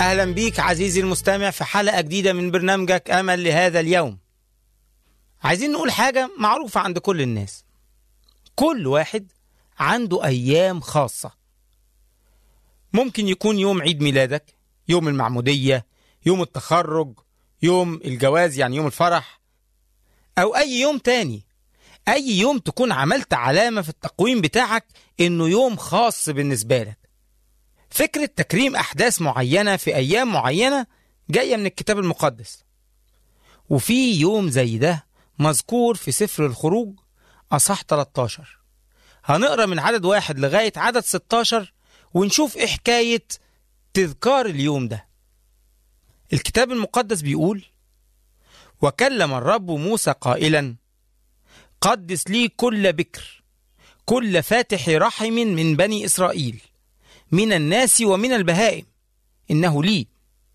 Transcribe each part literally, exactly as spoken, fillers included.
أهلا بيك عزيزي المستمع في حلقة جديدة من برنامجك أمل لهذا اليوم. عايزين نقول حاجة معروفة عند كل الناس، كل واحد عنده أيام خاصة. ممكن يكون يوم عيد ميلادك، يوم المعمودية، يوم التخرج، يوم الجواز يعني يوم الفرح، أو أي يوم تاني. أي يوم تكون عملت علامة في التقويم بتاعك إنه يوم خاص بالنسبة لك. فكرة تكريم أحداث معينة في أيام معينة جاية من الكتاب المقدس، وفي يوم زي ده مذكور في سفر الخروج أصحاح ثلاثة عشر. هنقرأ من عدد واحد لغاية عدد ستة عشر ونشوف إيه حكاية تذكار اليوم ده. الكتاب المقدس بيقول: وكلم الرب موسى قائلا: قدس لي كل بكر، كل فاتح رحم من بني إسرائيل، من الناس ومن البهائم، إنه لي.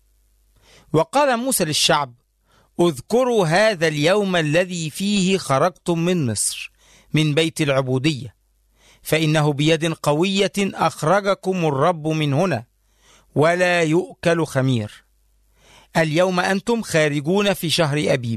وقال موسى للشعب: اذكروا هذا اليوم الذي فيه خرجتم من مصر من بيت العبودية، فإنه بيد قوية أخرجكم الرب من هنا، ولا يؤكل خمير. اليوم أنتم خارجون في شهر أبيب،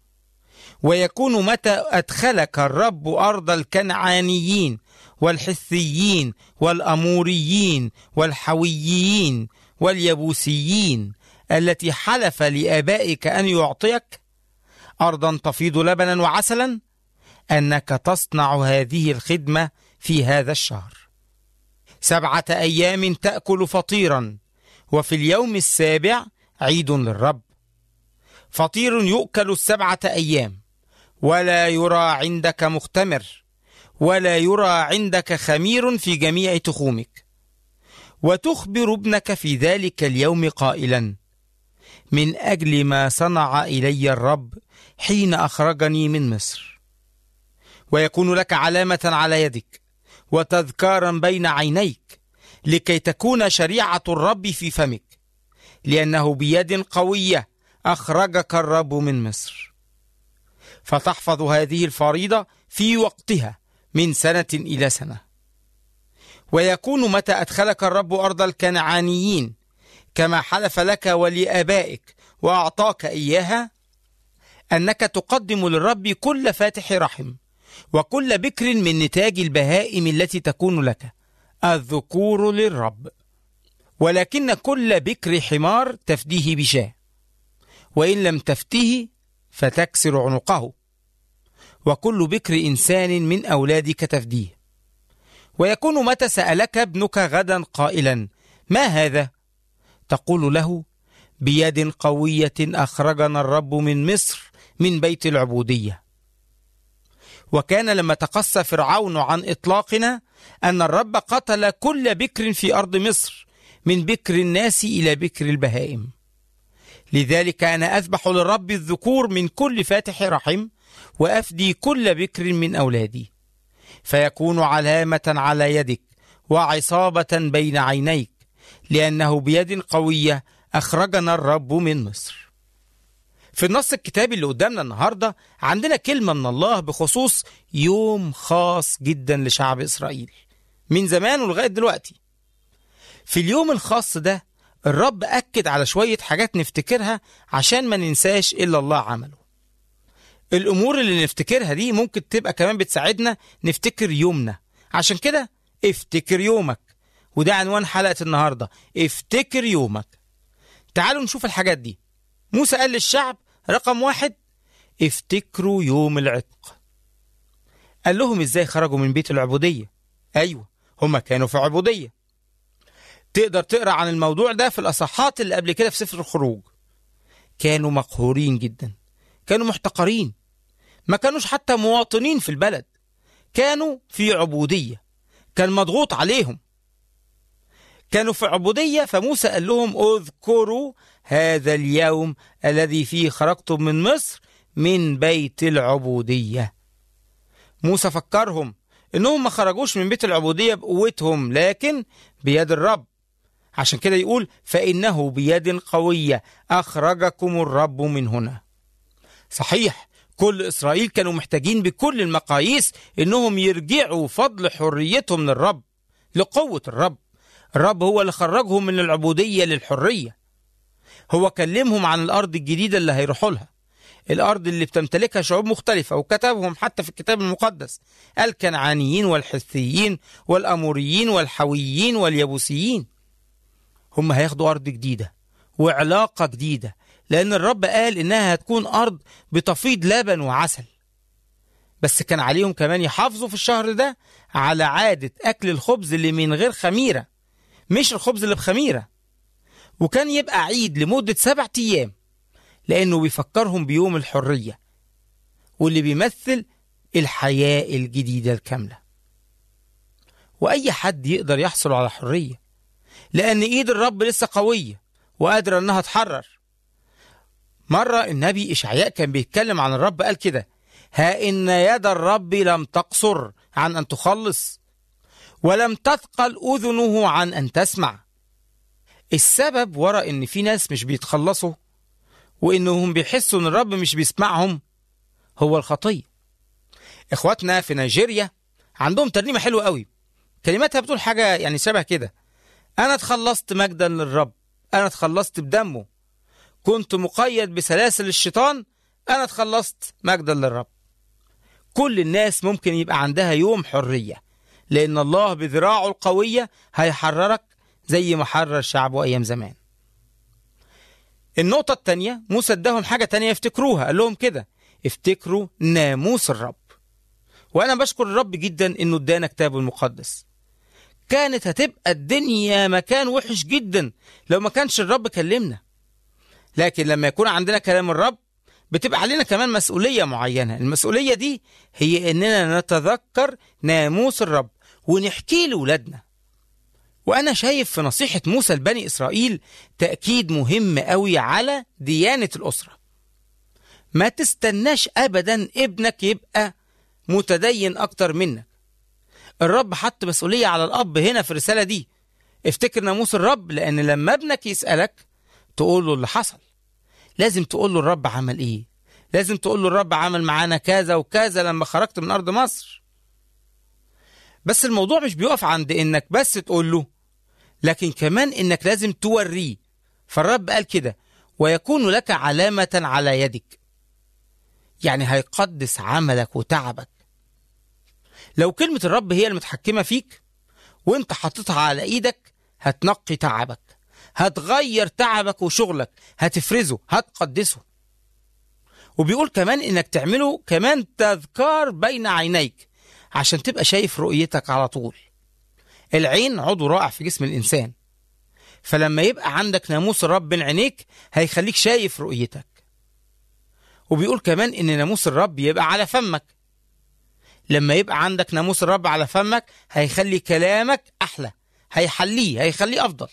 ويكون متى أدخلك الرب أرض الكنعانيين والحثيين والأموريين والحويين واليبوسيين التي حلف لآبائك أن يعطيك، أرضا تفيض لبنا وعسلا، أنك تصنع هذه الخدمة في هذا الشهر. سبعة أيام تأكل فطيرا، وفي اليوم السابع عيد للرب. فطير يؤكل السبعة أيام، ولا يرى عندك مختمر، ولا يرى عندك خمير في جميع تخومك. وتخبر ابنك في ذلك اليوم قائلا: من أجل ما صنع إلي الرب حين أخرجني من مصر. ويكون لك علامة على يدك وتذكارا بين عينيك، لكي تكون شريعة الرب في فمك، لأنه بيد قوية أخرجك الرب من مصر. فتحفظ هذه الفريضة في وقتها من سنة إلى سنة. ويكون متى أدخلك الرب أرض الكنعانيين كما حلف لك ولآبائك وأعطاك إياها، أنك تقدم للرب كل فاتح رحم، وكل بكر من نتاج البهائم التي تكون لك، الذكور للرب. ولكن كل بكر حمار تفديه بشاه، وإن لم تفته فتكسر عنقه. وكل بكر إنسان من أولادك تفديه. ويكون متى سألك ابنك غدا قائلا: ما هذا؟ تقول له: بيد قوية أخرجنا الرب من مصر من بيت العبودية. وكان لما تقصى فرعون عن إطلاقنا أن الرب قتل كل بكر في أرض مصر، من بكر الناس إلى بكر البهائم. لذلك أنا أذبح للرب الذكور من كل فاتح رحم، وأفدي كل بكر من أولادي. فيكون علامة على يدك وعصابة بين عينيك، لأنه بيد قوية أخرجنا الرب من مصر. في النص الكتابي اللي قدامنا النهاردة عندنا كلمة من الله بخصوص يوم خاص جدا لشعب إسرائيل من زمان ولغاية دلوقتي. في اليوم الخاص ده الرب أكد على شوية حاجات نفتكرها عشان ما ننساش إلا الله عمله. الأمور اللي نفتكرها دي ممكن تبقى كمان بتساعدنا نفتكر يومنا. عشان كده افتكر يومك، وده عنوان حلقة النهاردة، افتكر يومك. تعالوا نشوف الحاجات دي. موسى قال للشعب رقم واحد: افتكروا يوم العتق. قال لهم ازاي خرجوا من بيت العبودية. ايوه، هما كانوا في عبودية. تقدر تقرأ عن الموضوع ده في الأصحاحات اللي قبل كده في سفر الخروج. كانوا مقهورين جدا، كانوا محتقرين، ما كانوش حتى مواطنين في البلد، كانوا في عبودية، كان مضغوط عليهم، كانوا في عبودية. فموسى قال لهم: اذكروا هذا اليوم الذي فيه خرجتم من مصر من بيت العبودية. موسى فكرهم انهم ما خرجوش من بيت العبودية بقوتهم، لكن بيد الرب. عشان كده يقول: فإنه بيد قوية أخرجكم الرب من هنا. صحيح كل إسرائيل كانوا محتاجين بكل المقاييس إنهم يرجعوا فضل حريتهم للرب، لقوة الرب. الرب هو اللي خرجهم من العبودية للحرية. هو كلمهم عن الأرض الجديدة اللي هيروحوا لها، الأرض اللي بتمتلكها شعوب مختلفة، وكتبهم حتى في الكتاب المقدس، الكنعانيين والحثيين والأموريين والحويين واليبوسيين. هم هياخدوا أرض جديدة وعلاقة جديدة، لأن الرب قال إنها هتكون أرض بتفيض لبن وعسل. بس كان عليهم كمان يحافظوا في الشهر ده على عادة أكل الخبز اللي من غير خميرة، مش الخبز اللي بخميرة. وكان يبقى عيد لمدة سبعة أيام، لأنه بيفكرهم بيوم الحرية واللي بيمثل الحياة الجديدة الكاملة. وأي حد يقدر يحصل على حرية، لأن إيد الرب لسه قوية وقادرة أنها تحرر. مرة النبي إشعياء كان بيتكلم عن الرب، قال كده: ها إن يد الرب لم تقصر عن أن تخلص، ولم تثقل أذنه عن أن تسمع. السبب وراء إن في ناس مش بيتخلصوا وإنهم بيحسوا إن الرب مش بيسمعهم هو الخطية. إخواتنا في نيجيريا عندهم ترنيمة حلوة قوي، كلماتها بتقول حاجة يعني شبه كده: أنا اتخلصت مجدا للرب، أنا اتخلصت بدمه، كنت مقيد بسلاسل الشيطان، أنا اتخلصت مجدا للرب. كل الناس ممكن يبقى عندها يوم حرية، لأن الله بذراعه القوية هيحررك زي ما حرر شعبه أيام زمان. النقطة التانية، موسى اداهم حاجة تانية يفتكروها، قال لهم كده: افتكروا ناموس الرب. وأنا بشكر الرب جدا إنه ادانا كتابه المقدس. كانت هتبقى الدنيا مكان وحش جدا لو ما كانش الرب كلمنا، لكن لما يكون عندنا كلام الرب بتبقى علينا كمان مسؤولية معينة. المسؤولية دي هي إننا نتذكر ناموس الرب ونحكيه لأولادنا. وأنا شايف في نصيحة موسى لبني إسرائيل تأكيد مهم قوي على ديانة الأسرة. ما تستناش أبدا ابنك يبقى متدين أكتر منك. الرب حط مسؤولية على الأب هنا في الرسالة دي: افتكر ناموس الرب، لأن لما ابنك يسألك تقول له اللي حصل. لازم تقول له الرب عمل إيه، لازم تقول له الرب عمل معانا كذا وكذا لما خرجت من أرض مصر. بس الموضوع مش بيقف عند إنك بس تقول له، لكن كمان إنك لازم توريه. فالرب قال كده: ويكون لك علامة على يدك، يعني هيقدس عملك وتعبك. لو كلمة الرب هي المتحكمة فيك وانت حطيتها على ايدك، هتنقي تعبك، هتغير تعبك وشغلك، هتفرزه، هتقدسه. وبيقول كمان انك تعمله كمان تذكار بين عينيك، عشان تبقى شايف رؤيتك على طول. العين عضو رائع في جسم الإنسان، فلما يبقى عندك ناموس الرب بين عينيك هيخليك شايف رؤيتك. وبيقول كمان ان ناموس الرب يبقى على فمك. لما يبقى عندك ناموس الرب على فمك هيخلي كلامك أحلى، هيحليه، هيخليه أفضل.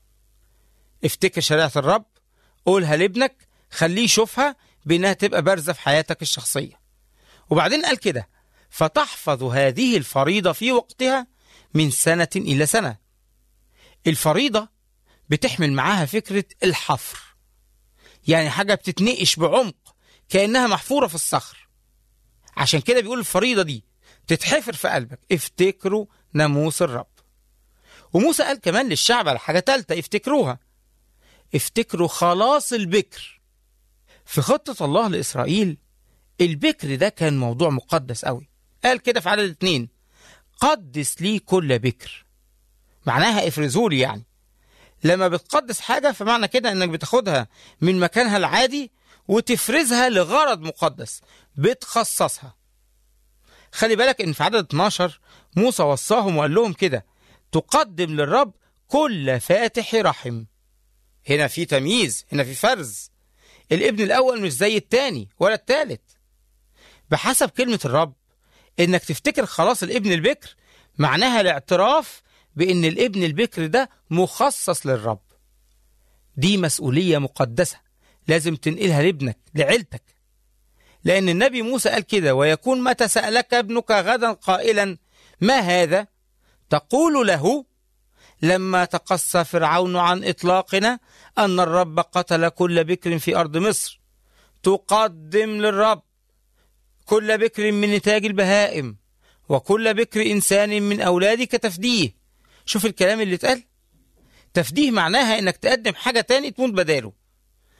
افتكر شريعة الرب، قولها لابنك، خليه يشوفها بأنها تبقى بارزة في حياتك الشخصية. وبعدين قال كده: فتحفظ هذه الفريضة في وقتها من سنة إلى سنة. الفريضة بتحمل معاها فكرة الحفر، يعني حاجة بتتنقش بعمق كأنها محفورة في الصخر. عشان كده بيقول الفريضة دي تتحفر في قلبك. افتكروا ناموس الرب. وموسى قال كمان للشعب على حاجة تالتة افتكروها: افتكروا خلاص البكر. في خطة الله لإسرائيل البكر ده كان موضوع مقدس قوي. قال كده في عدد اتنين: قدس لي كل بكر. معناها افرزوا لي، يعني لما بتقدس حاجة فمعنى كده انك بتاخدها من مكانها العادي وتفرزها لغرض مقدس، بتخصصها. خلي بالك ان في عدد اتناشر موسى وصاهم وقال لهم كده: تقدم للرب كل فاتح رحم. هنا في تمييز، هنا في فرز. الابن الاول مش زي التاني ولا التالت. بحسب كلمة الرب انك تفتكر خلاص الابن البكر معناها الاعتراف بان الابن البكر ده مخصص للرب. دي مسؤولية مقدسة لازم تنقلها لابنك، لعيلتك. لأن النبي موسى قال كده: ويكون متى سألك ابنك غدا قائلا ما هذا، تقول له: لما تقصى فرعون عن إطلاقنا أن الرب قتل كل بكر في أرض مصر، تقدم للرب كل بكر من نتاج البهائم وكل بكر إنسان من أولادك تفديه. شوف الكلام اللي اتقال، تفديه معناها إنك تقدم حاجة تاني تموت بداله.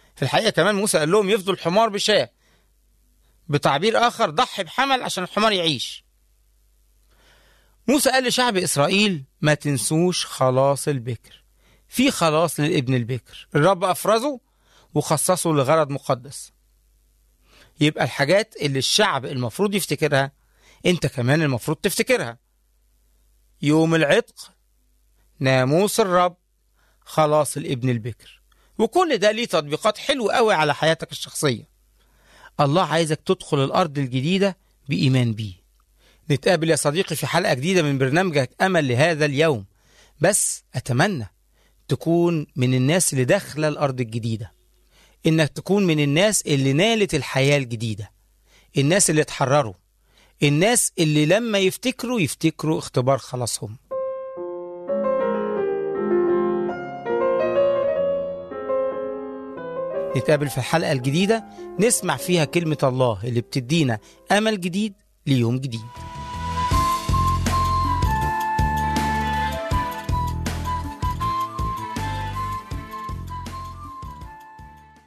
في الحقيقة كمان موسى قال لهم يفضوا الحمار بشاة، بتعبير آخر ضحي بحمل عشان الحمار يعيش. موسى قال لشعب إسرائيل ما تنسوش خلاص البكر، في خلاص للابن البكر الرب أفرزه وخصصه لغرض مقدس. يبقى الحاجات اللي الشعب المفروض يفتكرها انت كمان المفروض تفتكرها: يوم العتق، ناموس الرب، خلاص الابن البكر. وكل ده ليه تطبيقات حلوة قوي على حياتك الشخصية. الله عايزك تدخل الأرض الجديدة بإيمان بيه. نتقابل يا صديقي في حلقة جديدة من برنامجك أمل لهذا اليوم، بس أتمنى تكون من الناس اللي داخلة الأرض الجديدة، إنك تكون من الناس اللي نالت الحياة الجديدة، الناس اللي اتحرروا، الناس اللي لما يفتكروا يفتكروا اختبار خلاصهم. نتقابل في الحلقة الجديدة نسمع فيها كلمة الله اللي بتدينا أمل جديد ليوم جديد.